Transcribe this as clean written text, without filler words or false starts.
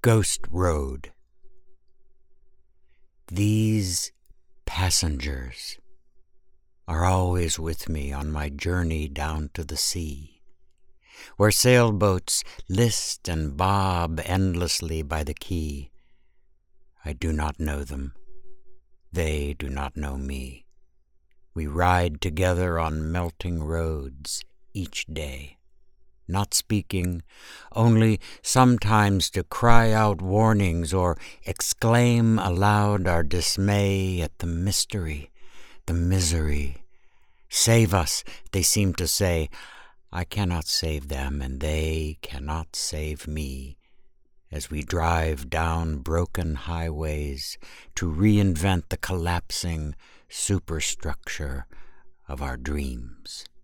Ghost Road. These passengers are always with me on my journey down to the sea, where sailboats list and bob endlessly by the quay. I do not know them. They do not know me. We ride together on melting roads each day, not speaking, only sometimes to cry out warnings or exclaim aloud our dismay at the mystery, the misery. Save us, they seem to say. I cannot save them, and they cannot save me, as we drive down broken highways to reinvent the collapsing superstructure of our dreams.